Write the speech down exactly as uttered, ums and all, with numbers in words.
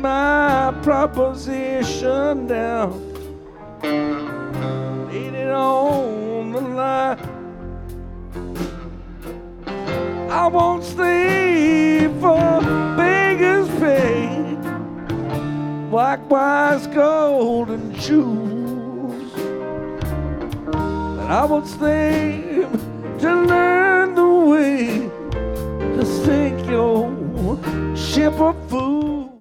my proposition down, laid it on the line. I won't stay for beggars pay, likewise golden shoes, but I won't stay to learn the way to sink your ship of fools.